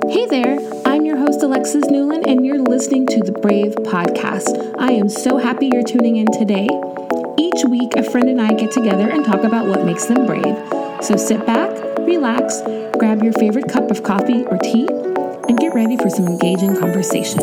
Hey there, I'm your host Alexis Newland, and you're listening to the Brave Podcast. I am so happy you're tuning in today. Each week, a friend and I get together and talk about what makes them brave. So sit back, relax, grab your favorite cup of coffee or tea, and get ready for some engaging conversation.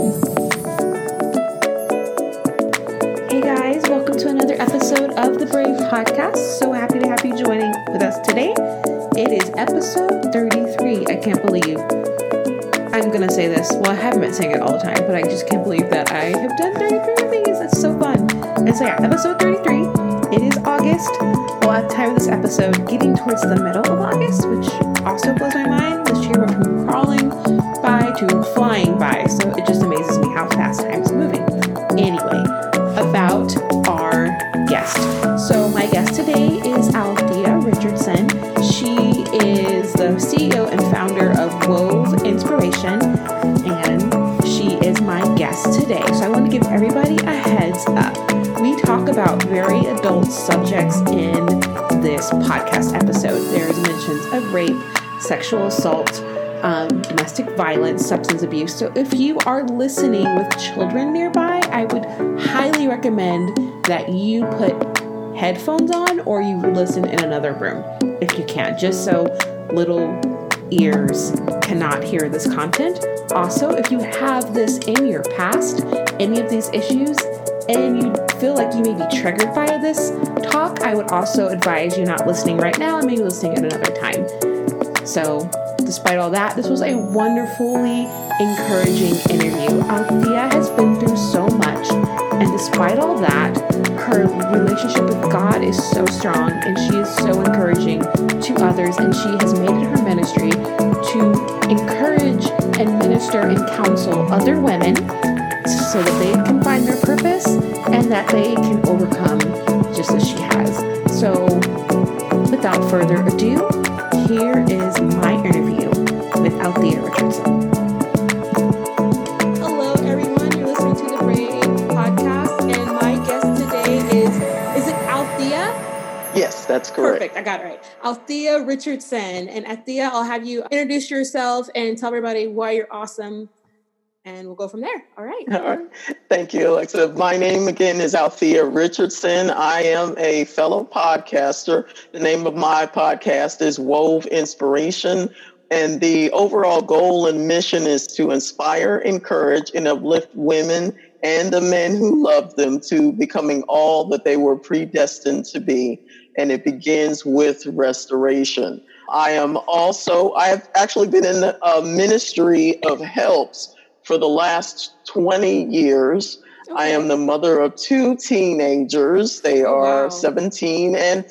Hey guys, welcome to another episode of the Brave Podcast. So happy to have you joining with us today. It is episode 33. I can't believe I'm going to say this. Well, I haven't been saying it all the time, but I just can't believe that I have done 33 of these. That's so fun. And so yeah, episode 33. It is August. Well, at the time of this episode, getting towards the middle of August, which also blows my mind. This year went from crawling by to flying by. So it just amazes me how fast time is moving. Anyway, about our guest. So my guest today is Althea Richardson. She is the CEO and founder of Wove Inspiration, and she is my guest today. So I want to give everybody a heads up. We talk about very adult subjects in this podcast episode. There's mentions of rape, sexual assault, domestic violence, substance abuse. So if you are listening with children nearby, I would highly recommend that you put headphones on or you listen in another room if you can, just so little ears cannot hear this content. Also, if you have this in your past, any of these issues, and you feel like you may be triggered by this talk, I would also advise you not listening right now and maybe listening at another time. So despite all that, this was a wonderfully encouraging interview. Althea has been through so much, and despite all that, her relationship with God is so strong, and she is so encouraging to others, and she has made it her ministry to encourage and minister and counsel other women so that they can find their purpose and that they can overcome just as she has. So without further ado, here is my interview with Althea Richardson. Hello, everyone. You're listening to the Brave Podcast, and my guest today is it Althea? Yes, that's correct. Perfect. I got it right. Althea Richardson. And Althea, I'll have you introduce yourself and tell everybody why you're awesome, and we'll go from there. All right. All right. Thank you, Alexa. My name again is Althea Richardson. I am a fellow podcaster. The name of my podcast is Wove Inspiration. And the overall goal and mission is to inspire, encourage, and uplift women and the men who love them to becoming all that they were predestined to be. And it begins with restoration. I have actually been in the ministry of helps for the last 20 years. Okay. I am the mother of two teenagers. They are 17 and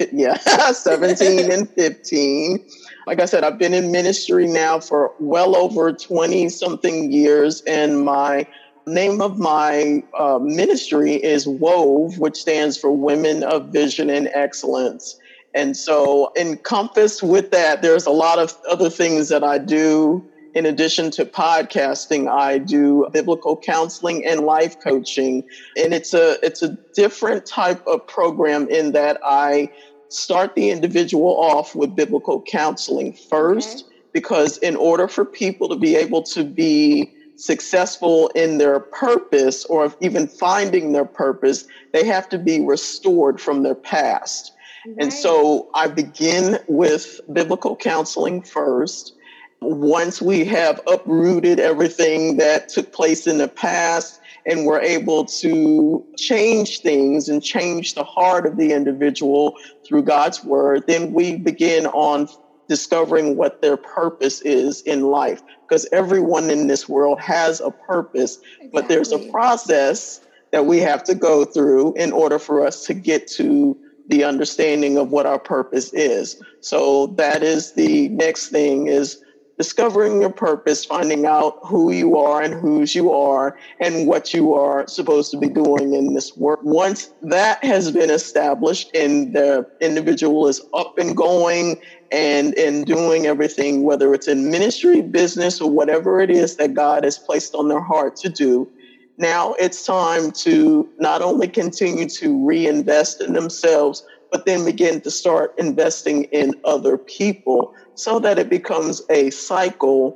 17 and 15. Like I said, I've been in ministry now for well over 20 something years, and my name of my ministry is Wove, which stands for Women of Vision and Excellence. And so encompassed with that, there's a lot of other things that I do. In addition to podcasting, I do biblical counseling and life coaching. And it's a different type of program in that I start the individual off with biblical counseling first, because in order for people to be able to be successful in their purpose or even finding their purpose, they have to be restored from their past. Right. And so I begin with biblical counseling first. Once we have uprooted everything that took place in the past and we're able to change things and change the heart of the individual through God's word, then we begin on discovering what their purpose is in life. Because everyone in this world has a purpose, but there's a process that we have to go through in order for us to get to the understanding of what our purpose is. So that is the next thing, is discovering your purpose, finding out who you are and whose you are and what you are supposed to be doing in this world. Once that has been established and the individual is up and going and doing everything, whether it's in ministry, business, or whatever it is that God has placed on their heart to do, now it's time to not only continue to reinvest in themselves, but then begin to start investing in other people so that it becomes a cycle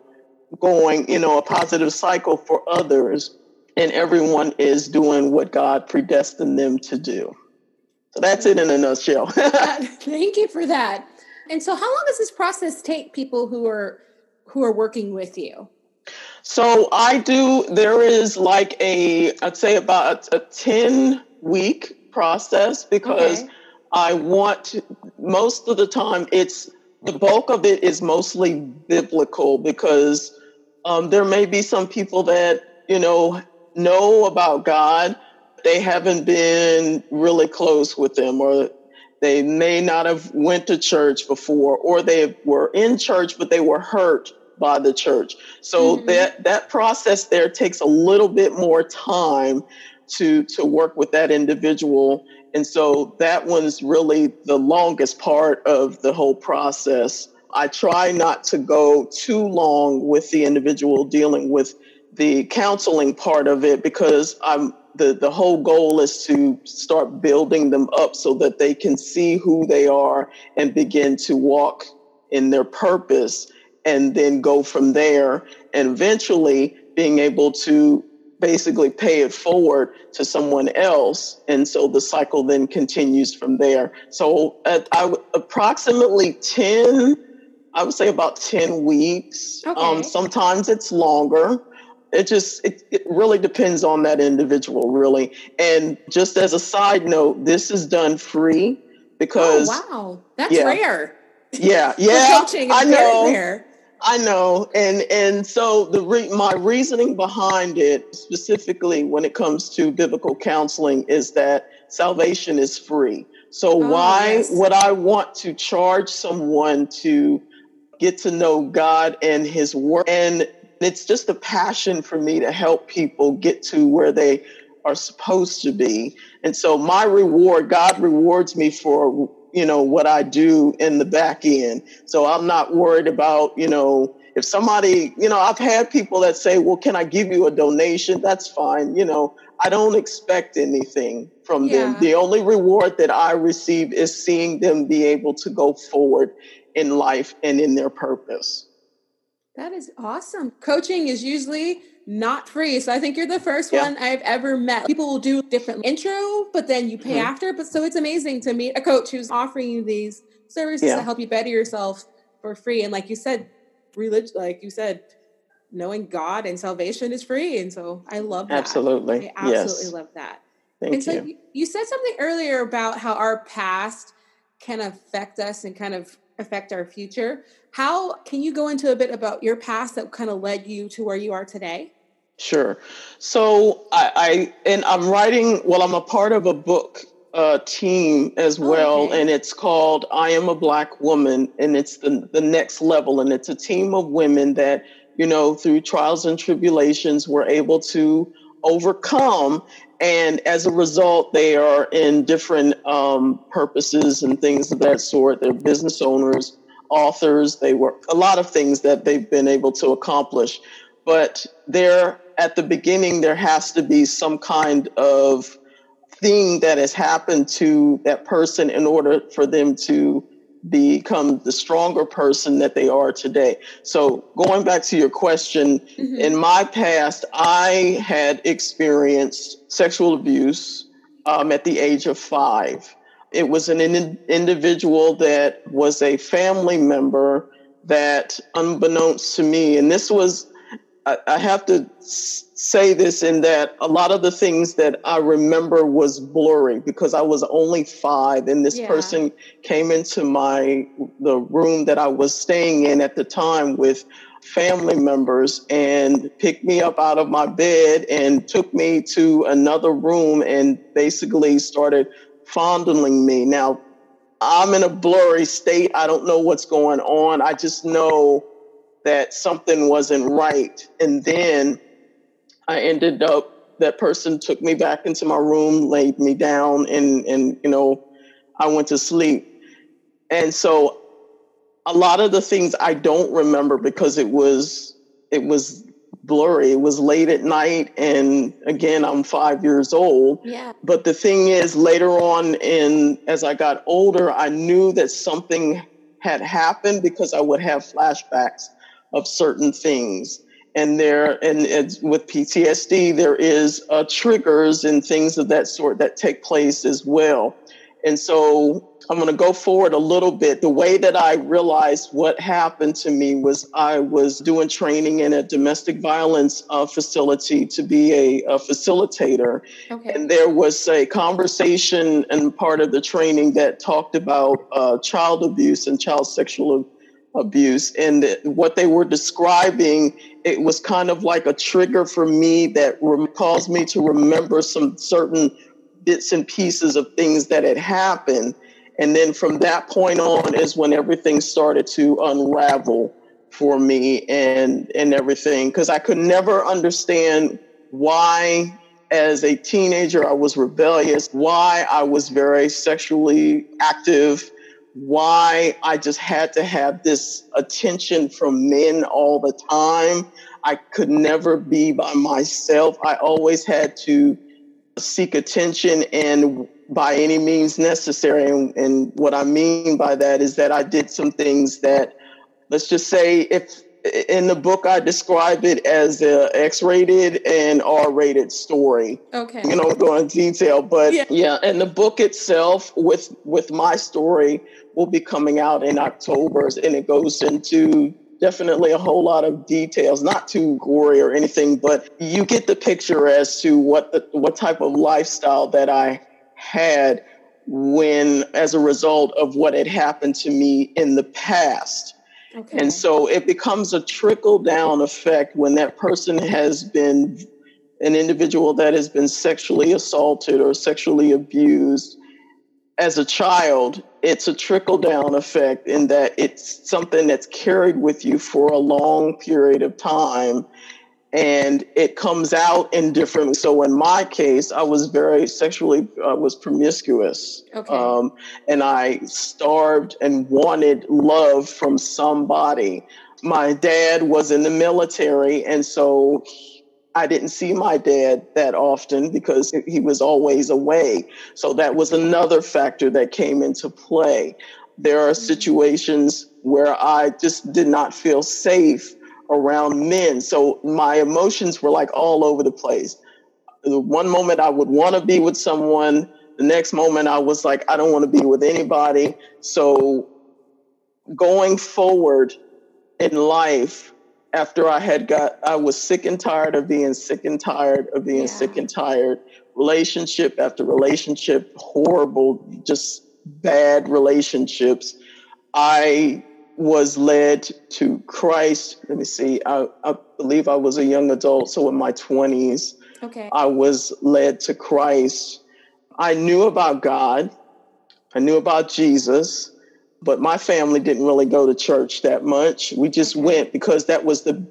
going, a positive cycle for others, and everyone is doing what God predestined them to do. So that's it in a nutshell. Thank you for that. And so how long does this process take people who are working with you? So there is like I'd say about a 10-week process, because most of the time the bulk of it is mostly biblical, because there may be some people that, know about God. They haven't been really close with them, or they may not have went to church before, or they were in church, but they were hurt by the church. So that process there takes a little bit more time to work with that individual. And so that one's really the longest part of the whole process. I try not to go too long with the individual dealing with the counseling part of it, because the whole goal is to start building them up so that they can see who they are and begin to walk in their purpose, and then go from there, and eventually being able to basically pay it forward to someone else. And so the cycle then continues from there. So approximately 10, I would say about 10 weeks. Okay. Sometimes it's longer. It really depends on that individual, really. And just as a side note, this is done free, because wow, that's rare. Yeah. Coaching is I know. Very rare. I know. And so my reasoning behind it, specifically when it comes to biblical counseling, is that salvation is free. So why would I want to charge someone to get to know God and his word? And it's just a passion for me to help people get to where they are supposed to be. And so my reward, God rewards me for what I do in the back end. So I'm not worried about, if somebody, I've had people that say, well, can I give you a donation? That's fine. I don't expect anything from them. The only reward that I receive is seeing them be able to go forward in life and in their purpose. That is awesome. Coaching is usually not free. So I think you're the first one I've ever met. People will do different intro, but then you pay after. But so it's amazing to meet a coach who's offering you these services to help you better yourself for free. And like you said, knowing God and salvation is free. And so I love that. Absolutely. I absolutely love that. Thank you. So you said something earlier about how our past can affect us and kind of affect our future. How can you go into a bit about your past that kind of led you to where you are today? Sure. So I'm writing, I'm a part of a book team as well. And it's called I Am a Black Woman. And it's the next level. And it's a team of women that, through trials and tribulations, were able to overcome. And as a result, they are in different purposes and things of that sort. They're business owners, authors. They were a lot of things that they've been able to accomplish. But at the beginning, there has to be some kind of thing that has happened to that person in order for them to become the stronger person that they are today. So going back to your question, in my past, I had experienced sexual abuse at the age of 5. It was an individual that was a family member that, unbeknownst to me, and this was, I have to say this in that a lot of the things that I remember was blurry because I was only 5, and this person came into the room that I was staying in at the time with family members and picked me up out of my bed and took me to another room and basically started fondling me. Now, I'm in a blurry state. I don't know what's going on. I just know that something wasn't right. And then I ended up, that person took me back into my room, laid me down, and I went to sleep. And so a lot of the things I don't remember because it was blurry. It was late at night. And again, I'm 5 years old. Yeah. But the thing is, later on as I got older, I knew that something had happened because I would have flashbacks of certain things. And with PTSD, there is triggers and things of that sort that take place as well. And so I'm going to go forward a little bit. The way that I realized what happened to me was I was doing training in a domestic violence facility to be a facilitator. Okay. And there was a conversation and part of the training that talked about child abuse and child sexual abuse. And what they were describing, it was kind of like a trigger for me that caused me to remember some certain bits and pieces of things that had happened. And then from that point on is when everything started to unravel for me and everything, because I could never understand why, as a teenager, I was rebellious, why I was very sexually active, why I just had to have this attention from men all the time. I could never be by myself. I always had to seek attention and by any means necessary. And what I mean by that is that I did some things that, let's just say, if in the book I describe it as a X-rated and R-rated story. Okay. You know, go into detail, but yeah. And the book itself with my story will be coming out in October, and it goes into definitely a whole lot of details, not too gory or anything, but you get the picture as to what type of lifestyle that I had as a result of what had happened to me in the past. Okay. And so it becomes a trickle down effect when that person has been an individual that has been sexually assaulted or sexually abused as a child. It's a trickle down effect in that it's something that's carried with you for a long period of time, and it comes out in different. So in my case, I was very was promiscuous. Okay. And I starved and wanted love from somebody. My dad was in the military, and so I didn't see my dad that often because he was always away. So that was another factor that came into play. There are situations where I just did not feel safe around men. So my emotions were like all over the place. The one moment I would want to be with someone, the next moment I was like, I don't want to be with anybody. So going forward in life, after I was sick and tired of being sick and tired of being sick and tired, relationship after relationship, horrible, just bad relationships. I was led to Christ. Let me see. I believe I was a young adult, so in my 20s. Okay. I was led to Christ. I knew about God. I knew about Jesus. But my family didn't really go to church that much. We just went because that was the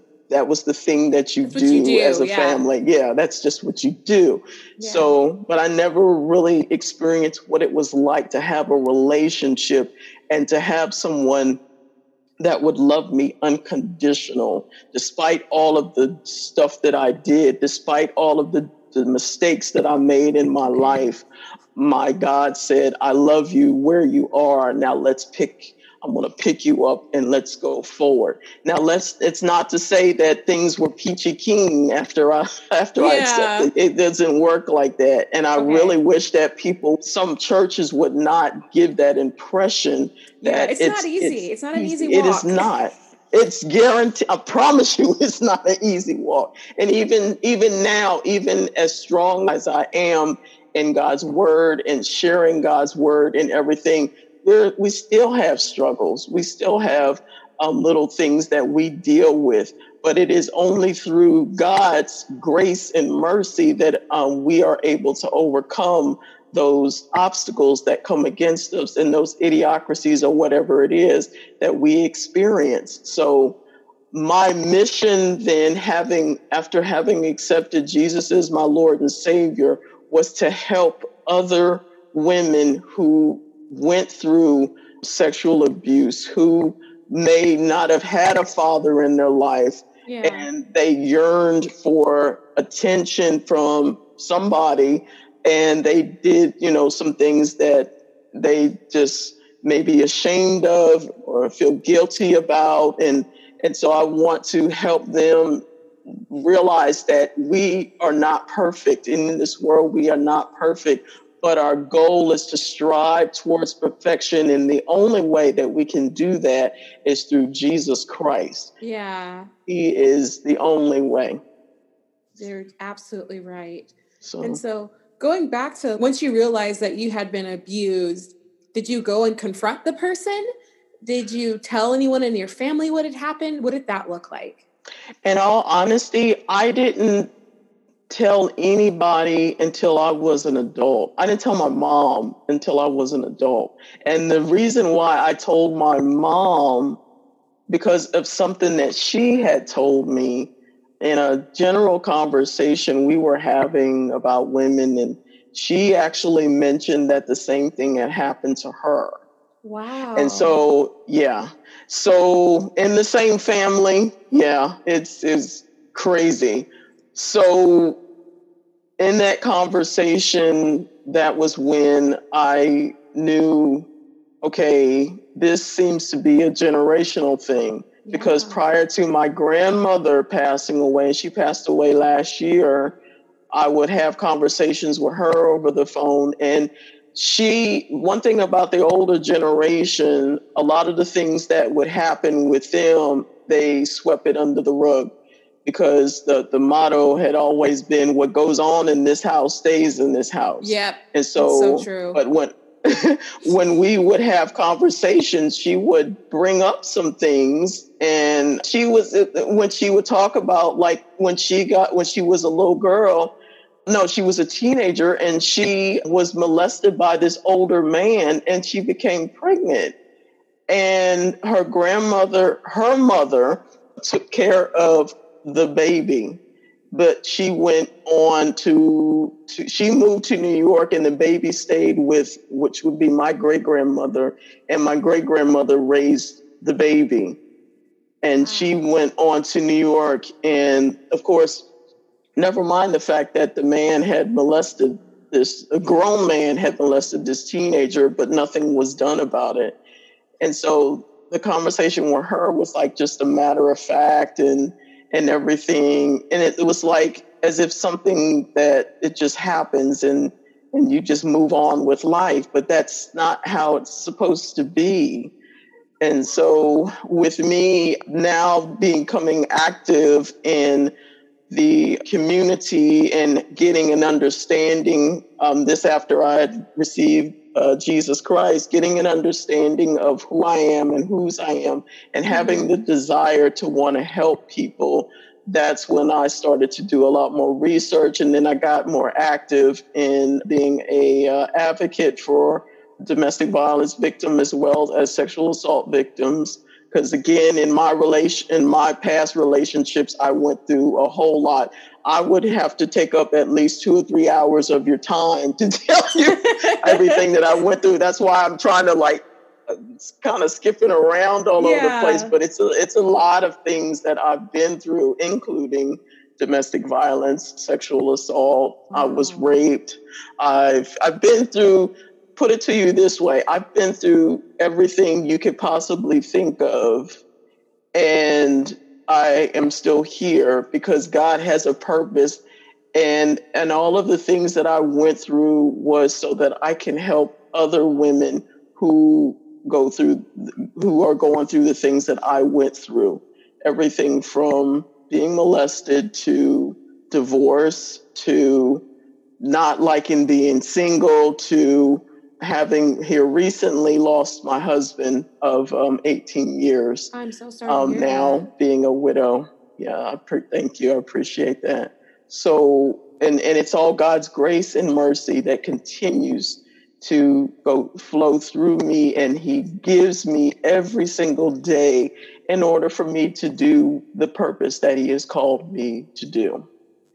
thing that you do as a family. Yeah, that's just what you do. Yeah. So, but I never really experienced what it was like to have a relationship and to have someone that would love me unconditional, despite all of the stuff that I did, despite all of the mistakes that I made in my life. My God said, I love you where you are. Now I'm going to pick you up and let's go forward. Now it's not to say that things were peachy keen after I accepted. It doesn't work like that. And I really wish that some churches would not give that impression that it's not easy. It's not an easy walk. It is not. It's guaranteed. I promise you, it's not an easy walk. And even now, even as strong as I am in God's word and sharing God's word and everything, we still have struggles. We still have little things that we deal with. But it is only through God's grace and mercy that we are able to overcome those obstacles that come against us and those idiocracies or whatever it is that we experience. So my mission then, after having accepted Jesus as my Lord and Savior, was to help other women who went through sexual abuse, who may not have had a father in their life, and they yearned for attention from somebody, and they did, some things that they just may be ashamed of or feel guilty about. And so I want to help them realize that we are not perfect. In this world, we are not perfect, but our goal is to strive towards perfection. And the only way that we can do that is through Jesus Christ. Yeah. He is the only way. You're absolutely right. So. And so going back to once you realized that you had been abused, did you go and confront the person? Did you tell anyone in your family what had happened? What did that look like? In all honesty, I didn't tell anybody until I was an adult. I didn't tell my mom until I was an adult. And the reason why I told my mom, because of something that she had told me in a general conversation we were having about women. And she actually mentioned that the same thing had happened to her. Wow. And so, yeah. So in the same family, yeah, it's crazy. So in that conversation, that was when I knew, okay, this seems to be a generational thing. Yeah. Because prior to my grandmother passing away, she passed away last year, I would have conversations with her over the phone. And one thing about the older generation, a lot of the things that would happen with them, they swept it under the rug, because the motto had always been, what goes on in this house stays in this house. Yep. And so true. But when we would have conversations, she would bring up some things, and when she would talk about, like, when she was a little girl, no, she was a teenager, and she was molested by this older man, and she became pregnant. And her mother took care of the baby, but she went on she moved to New York, and the baby stayed which would be my great-grandmother, and my great-grandmother raised the baby. And she went on to New York, and of course, never mind the fact that a grown man had molested this teenager, but nothing was done about it. And so the conversation with her was like just a matter of fact and everything. And it was like as if something that it just happens and you just move on with life, but that's not how it's supposed to be. And so with me now becoming active in the community and getting an understanding, this after I had received Jesus Christ, getting an understanding of who I am and whose I am, and having the desire to want to help people, that's when I started to do a lot more research. And then I got more active in being a advocate for domestic violence victims as well as sexual assault victims. Because again, in my past relationships, I went through a whole lot. I would have to take up at least 2 or 3 hours of your time to tell you everything that I went through. That's why I'm trying to kind of skipping around all over the place. But it's a lot of things that I've been through, including domestic violence, sexual assault. I was raped. I've been through. Put it to you this way, I've been through everything you could possibly think of, and I am still here because God has a purpose, and all of the things that I went through was so that I can help other women who are going through the things that I went through. Everything from being molested to divorce to not liking being single to having here recently lost my husband of 18 years. I'm so sorry. Now being a widow. Yeah, thank you. I appreciate that. So, and it's all God's grace and mercy that continues to flow through me, and He gives me every single day in order for me to do the purpose that He has called me to do.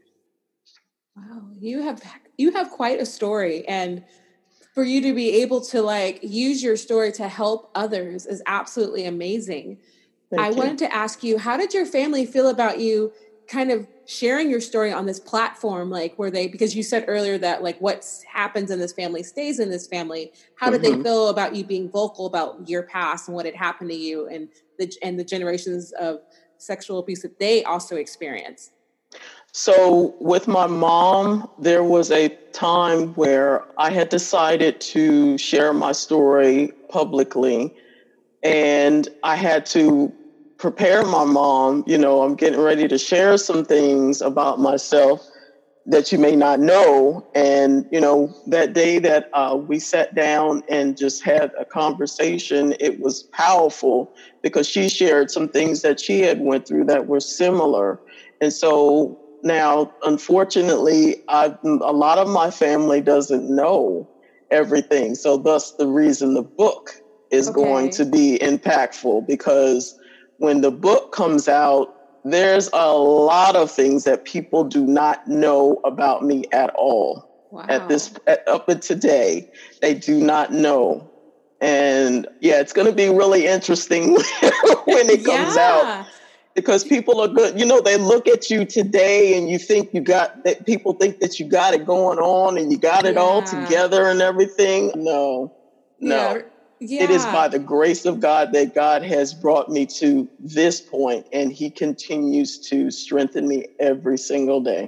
Wow, you have quite a story, and for you to be able to use your story to help others is absolutely amazing. I wanted to ask you, how did your family feel about you kind of sharing your story on this platform? Because you said earlier that what happens in this family stays in this family. How did they feel about you being vocal about your past and what had happened to you and the generations of sexual abuse that they also experienced? So with my mom, there was a time where I had decided to share my story publicly, and I had to prepare my mom. I'm getting ready to share some things about myself that you may not know. And, that day that we sat down and just had a conversation, it was powerful because she shared some things that she had went through that were similar. And so now, unfortunately, a lot of my family doesn't know everything. So thus the reason the book is going to be impactful, because when the book comes out, there's a lot of things that people do not know about me at all. Wow. Up to today, they do not know. And yeah, it's going to be really interesting when it comes out, because people are good. They look at you today and you think people think that you got it going on and you got it all together and everything. No. Yeah. It is by the grace of God that God has brought me to this point, and he continues to strengthen me every single day.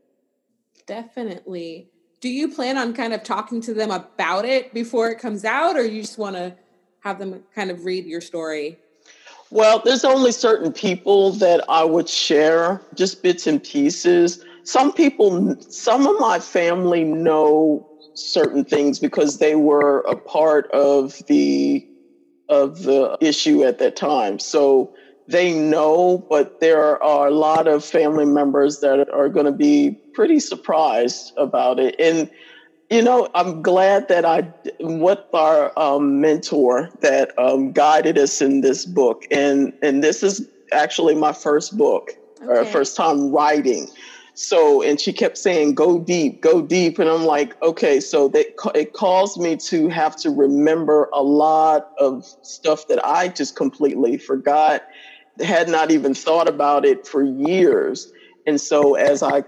Definitely. Do you plan on kind of talking to them about it before it comes out, or you just want to have them kind of read your story? Well, there's only certain people that I would share just bits and pieces. Some of my family know certain things because they were a part of the issue at that time. So they know, but there are a lot of family members that are going to be pretty surprised about it. And, I'm glad that with our mentor that guided us in this book. And this is actually my first book, or first time writing. So, and she kept saying, go deep. And I'm like, okay, so it caused me to have to remember a lot of stuff that I just completely forgot, had not even thought about it for years. And so as I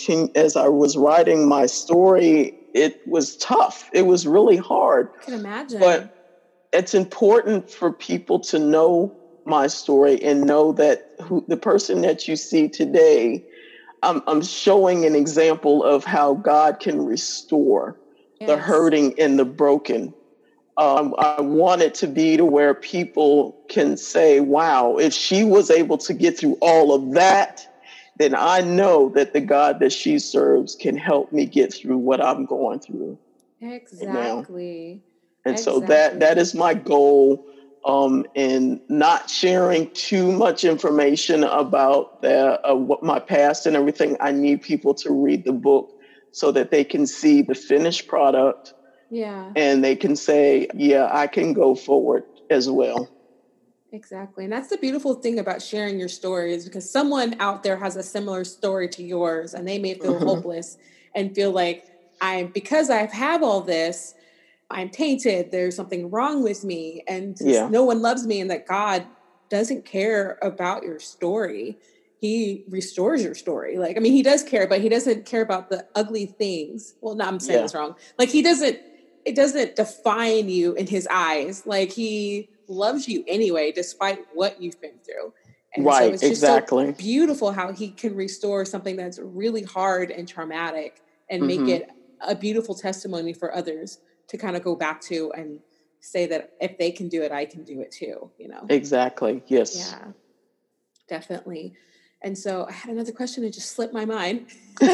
was writing my story, it was tough. It was really hard. I can imagine. But it's important for people to know my story and know that the person that you see today, I'm showing an example of how God can restore the hurting and the broken. I want it to be to where people can say, wow, if she was able to get through all of that, then I know that the God that she serves can help me get through what I'm going through. Exactly. And so that is my goal. In not sharing too much information about what my past and everything. I need people to read the book so that they can see the finished product. Yeah. And they can say, yeah, I can go forward as well. Exactly. And that's the beautiful thing about sharing your story, is because someone out there has a similar story to yours, and they may feel hopeless and feel like because I have all this, I'm tainted. There's something wrong with me, and no one loves me, and that God doesn't care about your story. He restores your story. He does care, but he doesn't care about the ugly things. Well, no, I'm saying this wrong. It doesn't define you in his eyes. He loves you anyway, despite what you've been through. And so it's just so beautiful how he can restore something that's really hard and traumatic and make it a beautiful testimony for others to kind of go back to and say that if they can do it, I can do it too, Exactly. Yes. Yeah, definitely. And so I had another question that just slipped my mind.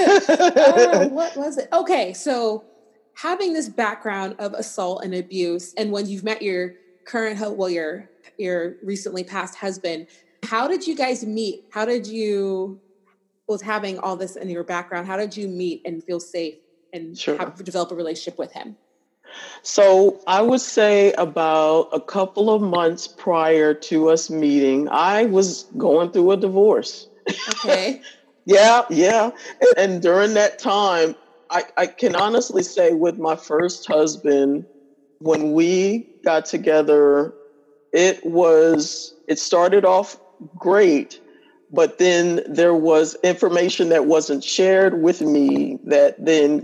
What was it? Okay. So having this background of assault and abuse, and when you've met your your recently passed husband, how did you guys meet? How did you, with having all this in your background, how did you meet and feel safe and develop a relationship with him? So I would say about a couple of months prior to us meeting, I was going through a divorce. Okay. Yeah. And during that time, I can honestly say with my first husband, when we got together, it started off great, but then there was information that wasn't shared with me that then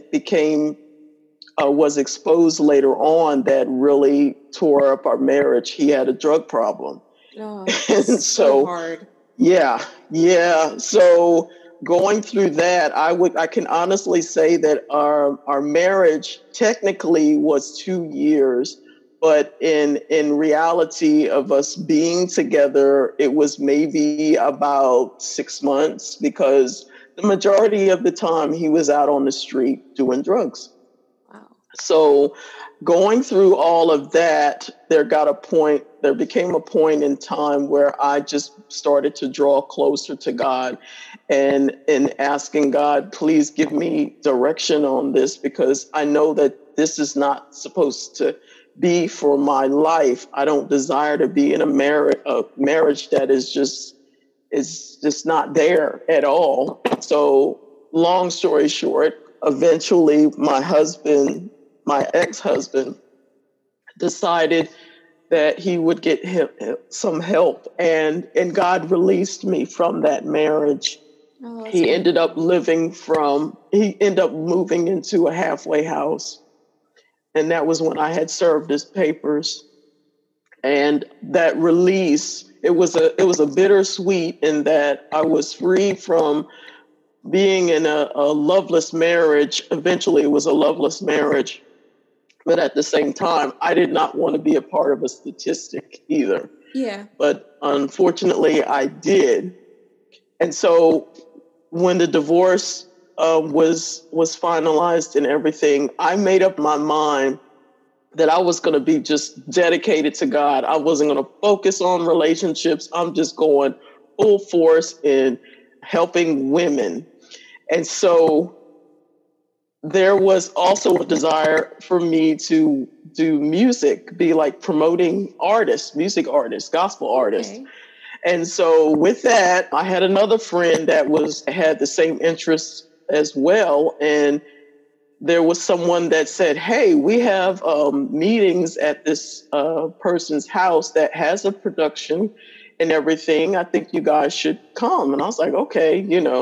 was exposed later on that really tore up our marriage. He had a drug problem. Oh, and so hard. Yeah. So going through that, I can honestly say that our marriage technically was 2 years, but in reality of us being together, it was maybe about 6 months, because the majority of the time he was out on the street doing drugs. Wow. So going through all of that, there became a point in time where I just started to draw closer to God and asking God, please give me direction on this, because I know that this is not supposed to be for my life. I don't desire to be in a marriage that is just not there at all. So long story short, eventually my ex-husband decided that he would get some help, and God released me from that marriage. Oh, he ended up moving into a halfway house. And that was when I had served his papers. And that release, it was a bittersweet, in that I was free from being in a loveless marriage. Eventually it was a loveless marriage. But at the same time, I did not want to be a part of a statistic either. Yeah. But unfortunately, I did. And so when the divorce was finalized and everything, I made up my mind that I was going to be just dedicated to God. I wasn't going to focus on relationships. I'm just going full force in helping women. And so there was also a desire for me to do music, be like promoting artists, music artists, gospel artists. Okay. And so with that, I had another friend that had the same interests as well. And there was someone that said, hey, we have meetings at this person's house that has a production and everything. I think you guys should come. And I was like, okay,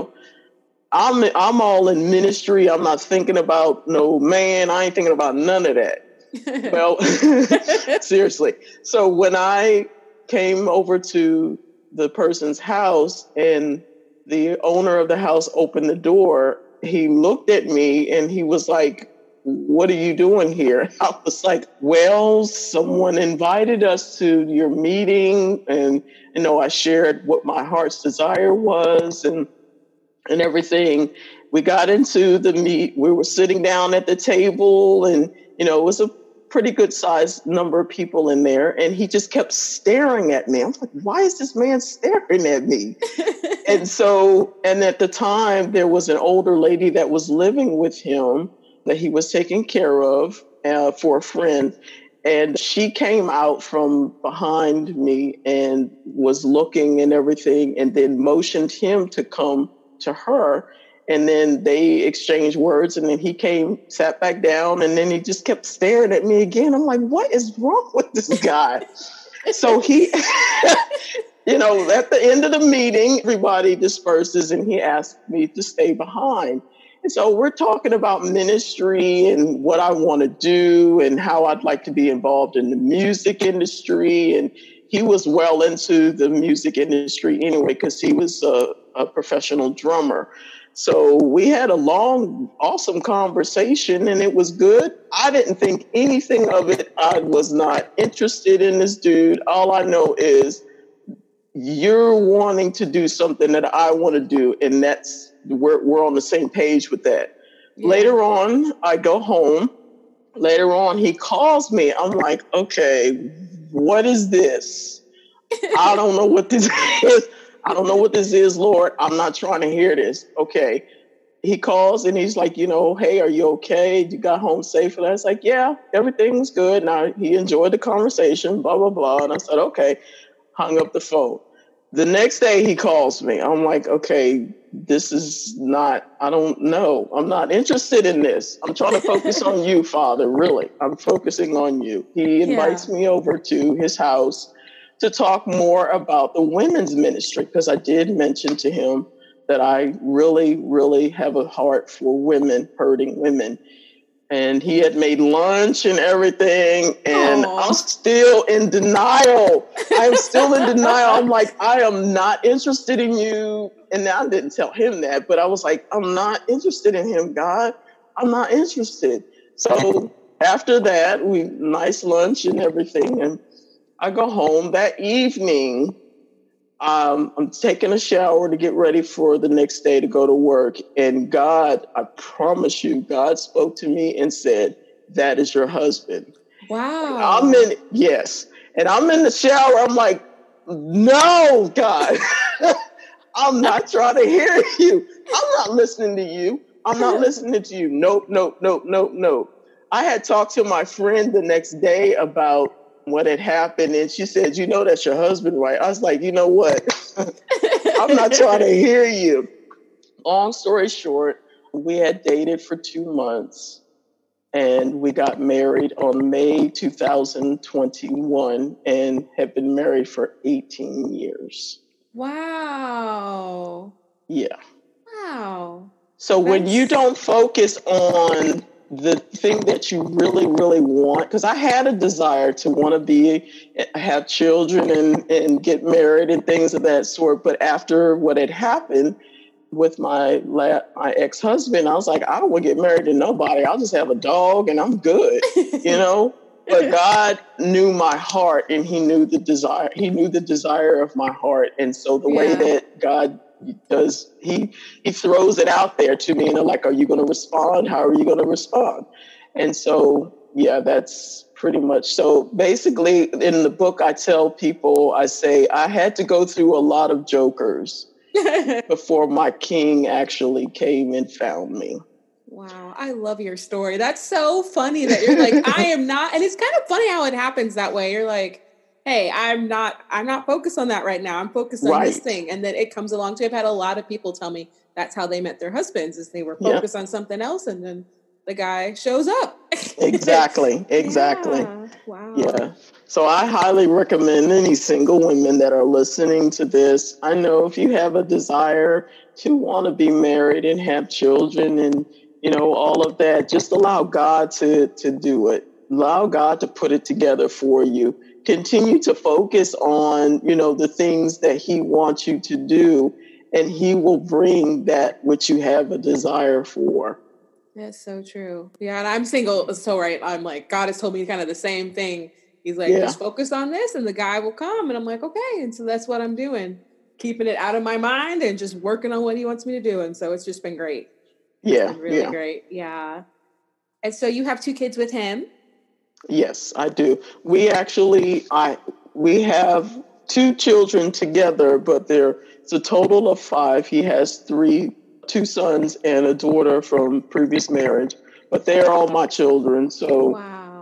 I'm all in ministry. I'm not thinking about no man. I ain't thinking about none of that. Well, seriously. So when I came over to the person's house and the owner of the house opened the door, he looked at me and he was like, what are you doing here? I was like, well, someone invited us to your meeting. And, I shared what my heart's desire was and everything. We got into the meet. We were sitting down at the table and, it was a pretty good sized number of people in there. And he just kept staring at me. I was like, why is this man staring at me? and at the time there was an older lady that was living with him that he was taking care of for a friend. And she came out from behind me and was looking and everything, and then motioned him to come to her. And then they exchanged words, and then he sat back down, and then he just kept staring at me again. I'm like, what is wrong with this guy? So he, at the end of the meeting, everybody disperses, and he asked me to stay behind. And so we're talking about ministry and what I want to do and how I'd like to be involved in the music industry. And he was well into the music industry anyway, because he was a professional drummer. So we had a long, awesome conversation, and it was good. I didn't think anything of it. I was not interested in this dude. All I know is you're wanting to do something that I want to do, and we're on the same page with that. Yeah. Later on, I go home. Later on, he calls me. I'm like, okay, what is this? I don't know what this is. I don't know what this is, Lord. I'm not trying to hear this. Okay. He calls and he's like, hey, are you okay? You got home safely? I was like, yeah, everything was good. Now he enjoyed the conversation, blah, blah, blah. And I said, okay, hung up the phone. The next day he calls me. I'm like, okay, I don't know. I'm not interested in this. I'm trying to focus on you, Father. Really. I'm focusing on you. He invites me over to his house to talk more about the women's ministry, because I did mention to him that I really, really have a heart for women, hurting women. And he had made lunch and everything. And I'm still in denial. I'm still in denial. I'm like, I am not interested in you. And I didn't tell him that, but I was like, I'm not interested in him, God. I'm not interested. So after that, we nice lunch and everything. And I go home that evening. I'm taking a shower to get ready for the next day to go to work. And God, I promise you, God spoke to me and said, that is your husband. Wow. Yes. And I'm in the shower. I'm like, no, God, I'm not trying to hear you. I'm not listening to you. I'm not listening to you. Nope, nope, nope, nope, nope. I had talked to my friend the next day about what had happened. And she said, you know, that's your husband, right? I was like, you know what? I'm not trying to hear you. Long story short, we had dated for 2 months and we got married on May 2021 and have been married for 18 years. Wow. Yeah. Wow. So when you don't focus on the thing that you really, really want, because I had a desire to want to have children and get married and things of that sort. But after what had happened with my ex-husband, I was like, I don't want to get married to nobody. I'll just have a dog and I'm good, you know? But God knew my heart and he knew the desire. He knew the desire of my heart. And so the way that God does, he throws it out there to me and I'm like, are you going to respond? How are you going to respond? And so, yeah, that's pretty much. So basically in the book, I tell people, I say, I had to go through a lot of jokers before my king actually came and found me. Wow. I love your story. That's so funny that you're like, I am not. And it's kind of funny how it happens that way. You're like, hey, I'm not focused on that right now. I'm focused on this thing. And then it comes along too. I've had a lot of people tell me that's how they met their husbands, is they were focused on something else. And then the guy shows up. Exactly. Yeah. Wow. Yeah. So I highly recommend any single women that are listening to this. I know if you have a desire to want to be married and have children and, you know, all of that, just allow God to do it. Allow God to put it together for you. Continue to focus on, you know, the things that he wants you to do, and he will bring that which you have a desire for. That's so true. Yeah, and I'm single, so right. I'm like, God has told me kind of the same thing. He's like, just focus on this and the guy will come. And I'm like, okay. And so that's what I'm doing. Keeping it out of my mind and just working on what he wants me to do. And so it's just been great. It's been really great. Yeah. And so you have 2 kids with him? Yes, I do. We have 2 children together, but it's a total of 5. He has 2 sons and a daughter from previous marriage, but they're all my children. So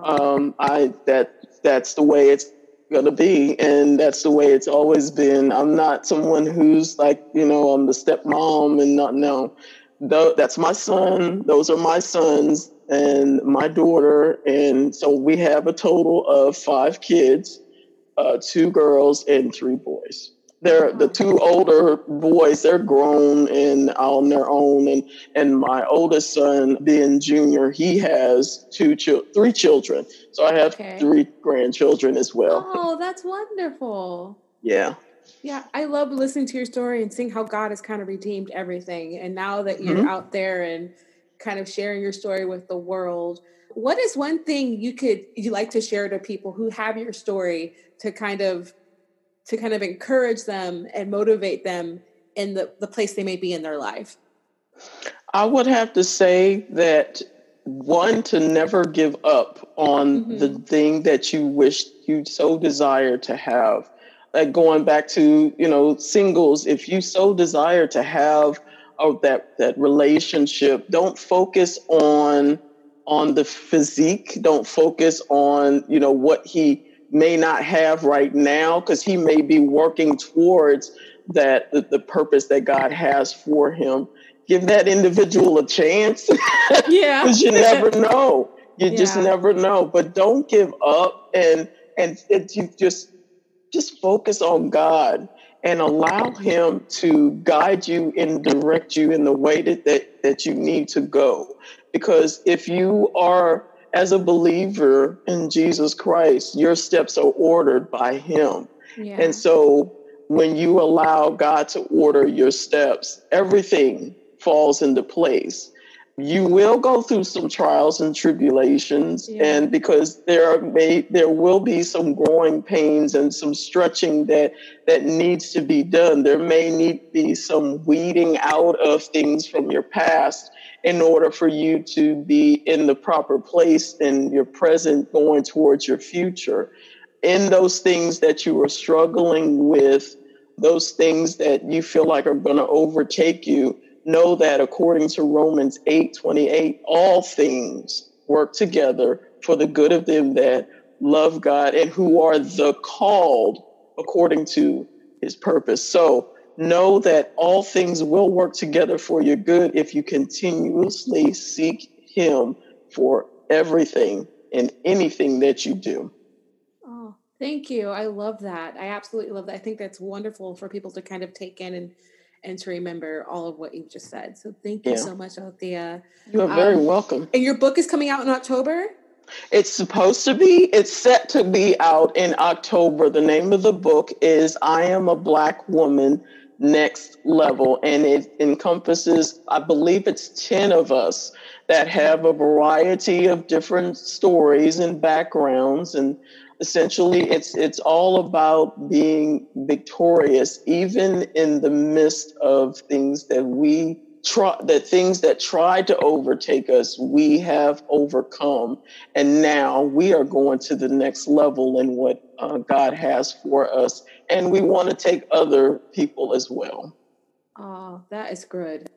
that's the way it's going to be. And that's the way it's always been. I'm not someone who's like, you know, I'm the stepmom and no, that's my son. Those are my sons and my daughter. And so we have a total of 5 kids, 2 girls and 3 boys. They're the 2 older boys, they're grown and on their own. And my oldest son, being junior, he has 3 children. So I have 3 grandchildren as well. Oh, that's wonderful. Yeah. Yeah. I love listening to your story and seeing how God has kind of redeemed everything. And now that you're out there and kind of sharing your story with the world, what is one thing you like to share to people who have your story to kind of encourage them and motivate them in the place they may be in their life? I would have to say that, one, to never give up on the thing that you wish you so desire to have. Like going back to, you know, singles, if you so desire to have that relationship, don't focus on the physique. Don't focus on, you know, what he may not have right now, because he may be working towards the purpose that God has for him. Give that individual a chance. Yeah. Because you never know. You just never know. But don't give up and you just focus on God and allow him to guide you and direct you in the way that you need to go. Because if you are, as a believer in Jesus Christ, your steps are ordered by him. Yeah. And so when you allow God to order your steps, everything falls into place. You will go through some trials and tribulations, and because there will be some growing pains and some stretching that needs to be done. There may need to be some weeding out of things from your past in order for you to be in the proper place in your present going towards your future. In those things that you are struggling with, those things that you feel like are going to overtake you, know that according to Romans 8:28, all things work together for the good of them that love God and who are the called according to his purpose. So know that all things will work together for your good if you continuously seek him for everything and anything that you do. Oh, thank you. I love that. I absolutely love that. I think that's wonderful for people to kind of take in and to remember all of what you've just said. So thank you so much, Althea. You are very welcome. And your book is coming out in October? It's supposed to be. It's set to be out in October. The name of the book is I Am a Black Woman, Next Level. And it encompasses, I believe it's 10 of us that have a variety of different stories and backgrounds. And essentially, it's all about being victorious, even in the midst of things that things that tried to overtake us, we have overcome. And now we are going to the next level in what God has for us. And we want to take other people as well. Oh, that is good.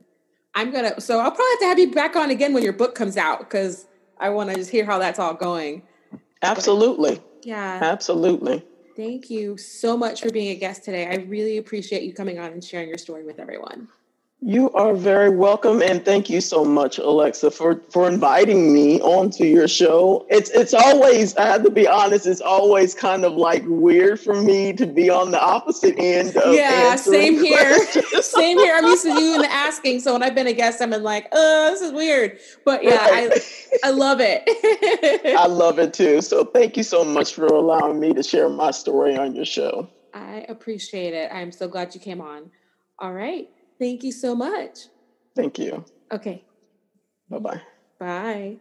So I'll probably have to have you back on again when your book comes out, because I want to just hear how that's all going. Absolutely. Yeah. Absolutely. Thank you so much for being a guest today. I really appreciate you coming on and sharing your story with everyone. You are very welcome. And thank you so much, Alexa, for inviting me onto your show. It's always, I have to be honest, it's always kind of like weird for me to be on the opposite end of same here. Same here. I'm used to you and asking. So when I've been a guest, I'm like, this is weird. But yeah, right. I love it. I love it too. So thank you so much for allowing me to share my story on your show. I appreciate it. I'm so glad you came on. All right. Thank you so much. Thank you. Okay. Bye-bye. Bye.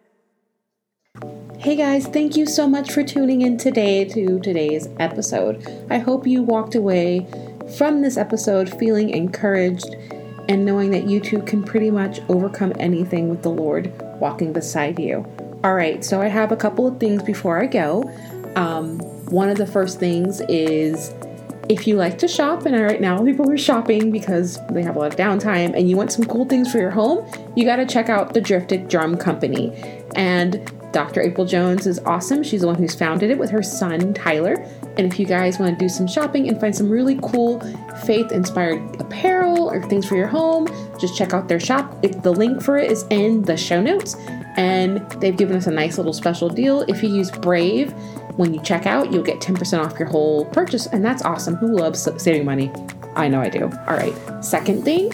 Hey guys, thank you so much for tuning in today to today's episode. I hope you walked away from this episode feeling encouraged and knowing that you too can pretty much overcome anything with the Lord walking beside you. All right, so I have a couple of things before I go. One of the first things is, if you like to shop, and right now people are shopping because they have a lot of downtime, and you want some cool things for your home, you got to check out the Drifted Drum Company. And Dr. April Jones is awesome. She's the one who's founded it with her son, Tyler. And if you guys want to do some shopping and find some really cool faith-inspired apparel or things for your home, just check out their shop. The link for it is in the show notes. And they've given us a nice little special deal. If you use Brave, when you check out, you'll get 10% off your whole purchase. And that's awesome. Who loves saving money? I know I do. All right. Second thing,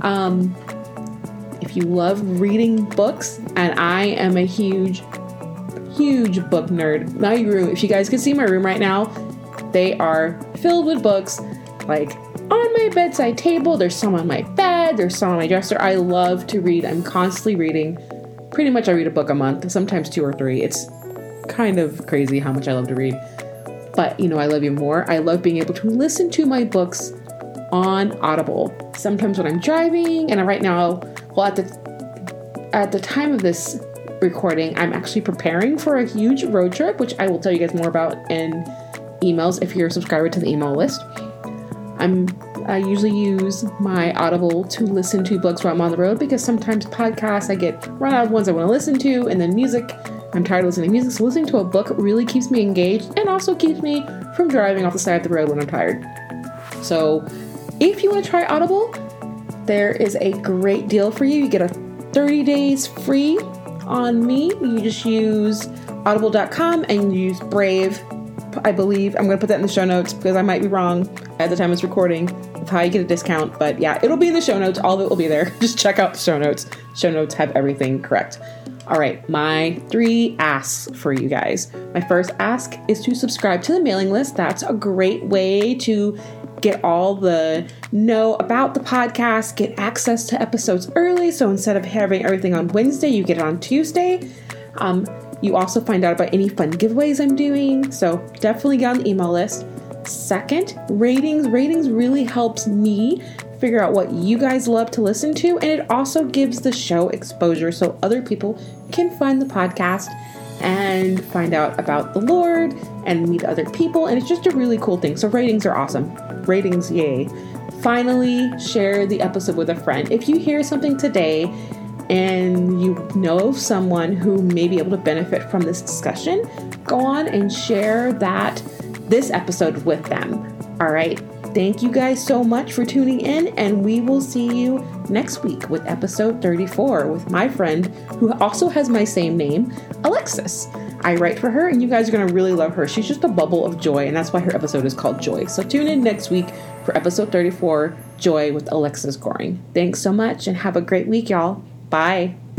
if you love reading books, and I am a huge book nerd. My room, if you guys can see my room right now, they are filled with books, like on my bedside table. There's some on my bed. There's some on my dresser. I love to read. I'm constantly reading. Pretty much I read a book a month, sometimes 2 or 3. It's kind of crazy how much I love to read. But, I love you more. I love being able to listen to my books on Audible. Sometimes when I'm driving, and right now, at the time of this recording, I'm actually preparing for a huge road trip, which I will tell you guys more about in emails if you're a subscriber to the email list. I usually use my Audible to listen to books while I'm on the road, because sometimes podcasts, I get run out of ones I want to listen to, and then music, I'm tired of listening to music, so listening to a book really keeps me engaged and also keeps me from driving off the side of the road when I'm tired. So if you want to try Audible, there is a great deal for you. You get a 30 days free on me. You just use audible.com and use Brave, I believe. I'm going to put that in the show notes because I might be wrong at the time it's recording of how you get a discount. But yeah, it'll be in the show notes. All of it will be there. Just check out the show notes. Show notes have everything correct. All right, my 3 asks for you guys. My first ask is to subscribe to the mailing list. That's a great way to get all the know about the podcast, get access to episodes early. So instead of having everything on Wednesday, you get it on Tuesday. You also find out about any fun giveaways I'm doing. So definitely get on the email list. Second, ratings. Ratings really helps me figure out what you guys love to listen to. And it also gives the show exposure so other people can find the podcast and find out about the Lord and meet other people. And it's just a really cool thing. So ratings are awesome. Ratings, yay. Finally, share the episode with a friend. If you hear something today and you know someone who may be able to benefit from this discussion, go on and share this episode with them. All right. Thank you guys so much for tuning in, and we will see you next week with episode 34 with my friend who also has my same name, Alexis. I write for her, and you guys are going to really love her. She's just a bubble of joy, and that's why her episode is called Joy. So tune in next week for episode 34, Joy with Alexis Goring. Thanks so much, and have a great week, y'all. Bye.